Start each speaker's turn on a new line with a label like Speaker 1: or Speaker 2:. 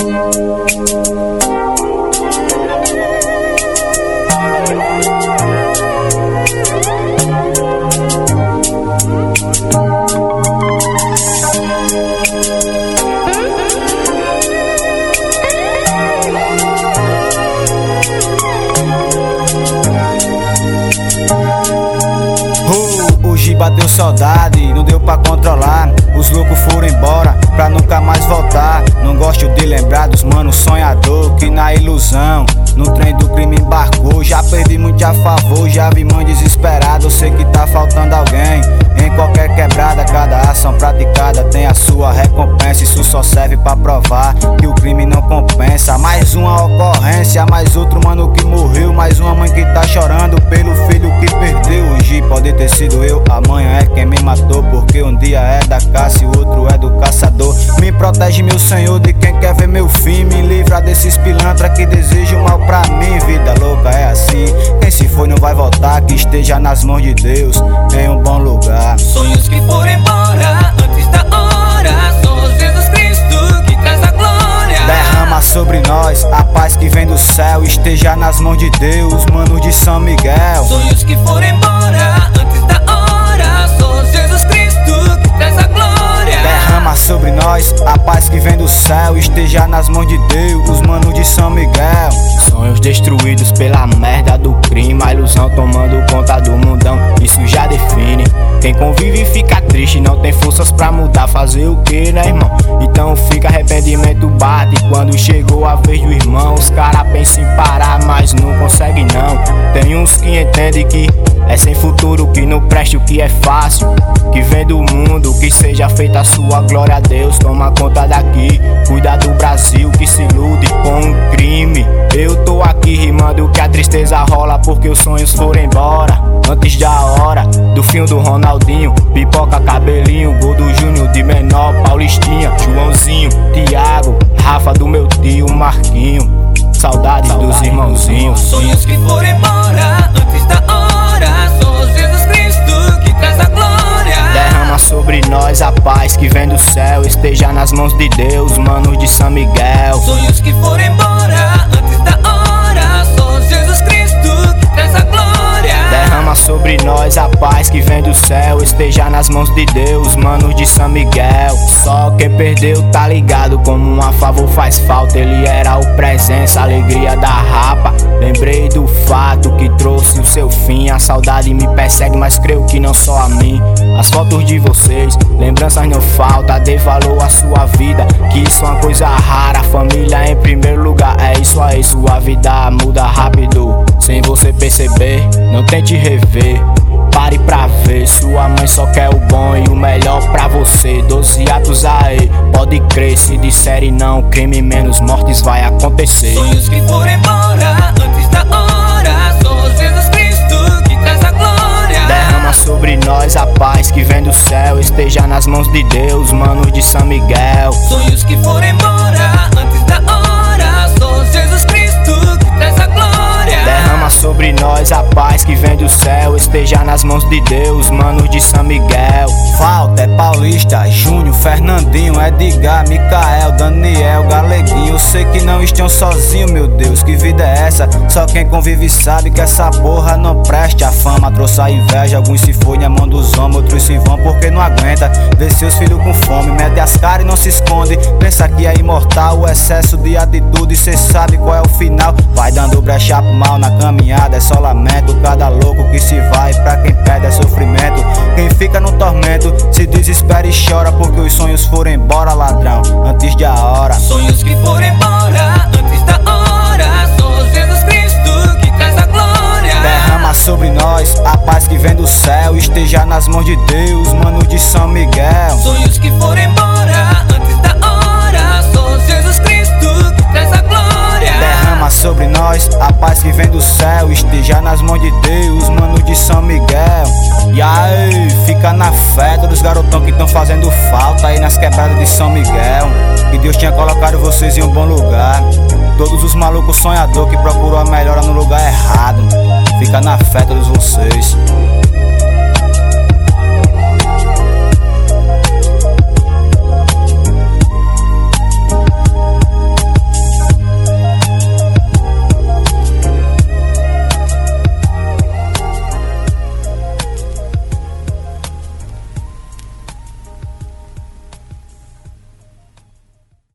Speaker 1: Hoje bateu saudade, não deu pra controlar. Os loucos foram embora pra nunca mais voltar. Não gosto de lembrar dos manos sonhador que na ilusão no trem do crime embarcou. Já perdi muito a favor, já vi mãe desesperada. Eu sei que tá faltando alguém em qualquer quebrada. Cada ação praticada tem a sua recompensa. Isso só serve pra provar que o crime não compensa. Mais uma ocorrência, mais outro mano que morreu. Mais uma mãe que tá chorando pelo filho que perdeu. Hoje pode ter sido eu, amanhã é quem me matou. Porque um dia é da caça e o outro é do caçador. Me protege, meu Senhor, de quem quer ver meu fim. Me livra desses pilantra que desejam mal pra mim. Vida louca é assim, quem se foi não vai voltar. Que esteja nas mãos de Deus, em um bom lugar.
Speaker 2: Sonhos que foram embora antes da hora. Só Jesus Cristo que traz a glória.
Speaker 1: Derrama sobre nós a paz que vem do céu. Esteja nas mãos de Deus, manos de São Miguel.
Speaker 2: Sonhos que foram embora antes da hora. Só Jesus Cristo que traz a glória.
Speaker 1: Derrama sobre nós a paz que vem do céu. Esteja nas mãos de Deus, os manos de São Miguel.
Speaker 3: Sonhos destruídos pela merda do crime. A ilusão tomando conta do mundão, isso já define. Quem convive fica triste, não tem forças pra mudar. Fazer o que, né, irmão? Então fica arrependimento bate quando chegou a vez do irmão. Os cara pensam em parar, mas não consegue não. Tem uns que entendem que é sem futuro, que não preste o que é fácil, que vem do mundo, que seja feita a sua glória a Deus. Toma conta daqui, cuida do Brasil que se ilude com um crime. Eu tô aqui rimando que a tristeza rola porque os sonhos foram embora antes da hora. Do fim do Ronaldinho, pipoca, cabelinho, gol do Júnior de menor, Paulistinha, Joãozinho, Thiago, Rafa do meu tio, Marquinho. Saudades dos irmãozinhos.
Speaker 2: Sonhos que foram embora antes da hora. Só Jesus Cristo que traz a glória.
Speaker 3: Derrama sobre nós a paz que vem do céu. Esteja nas mãos de Deus, manos de São Miguel.
Speaker 2: Sonhos que foram embora antes da hora. Só Jesus Cristo que traz a glória.
Speaker 3: Derrama sobre nós a paz que vem do céu. Esteja nas mãos de Deus, manos de São Miguel. Só quem perdeu tá ligado como um a favor faz falta. Ele era o presença, alegria da rapa. Lembrei do fato que trouxe o seu fim. A saudade me persegue, mas creio que não só a mim. As fotos de vocês, lembranças não falta. Dê valor à sua vida, que isso é uma coisa rara. Família em primeiro lugar, é isso aí. Sua vida muda rápido, sem você perceber. Não tente rever, pare pra ver. Sua mãe só quer o bom e o melhor pra você. 12 atos aí, pode crer. Se disserem não, crime menos mortes vai acontecer.
Speaker 2: Sonhos que foram embora antes da hora. Só Jesus Cristo que traz a glória.
Speaker 3: Derrama sobre nós a paz que vem do céu. Esteja nas mãos de Deus, manos de São Miguel.
Speaker 2: Sonhos que foram embora antes da hora. Só Jesus Cristo que traz a glória.
Speaker 3: Derrama sobre nós a paz que vem do céu. Esteja nas mãos de Deus, manos de São Miguel.
Speaker 1: Falta é Paulista, Júnior, Fernandinho, Edgar, Micael, Daniel, Galeguinho. Eu sei que não estão sozinhos, meu Deus, que vida é essa? Só quem convive sabe que essa porra não presta. A fama trouxe a inveja, alguns se foi na mão dos homens, outros se vão porque não aguenta ver seus filhos com fome. Mete as caras e não se esconde, pensa que é imortal. O excesso de atitude, cê sabe qual é o final. Vai dando brecha pro mal na caminhada, é só lamento. Cada louco que se vai, pra quem perde é sofrimento. Quem fica no tormento se desespera e chora porque os sonhos foram embora, ladrão, antes da hora.
Speaker 2: Sonhos que foram embora antes da hora. Só Jesus Cristo que traz a glória.
Speaker 1: Derrama sobre nós a paz que vem do céu. Esteja nas mãos de Deus, manos de São Miguel.
Speaker 2: Sonhos que foram embora antes da hora. Só Jesus Cristo que traz a glória.
Speaker 1: Derrama sobre nós a paz que vem do céu. Esteja nas mãos de Deus, manos de São Miguel. E aí, fica na fé dos garotão que estão fazendo falta aí nas quebradas de São Miguel. Que Deus tinha colocado vocês em um bom lugar. Todos os malucos sonhador que procurou a melhora no lugar errado. Fica na fé todos vocês.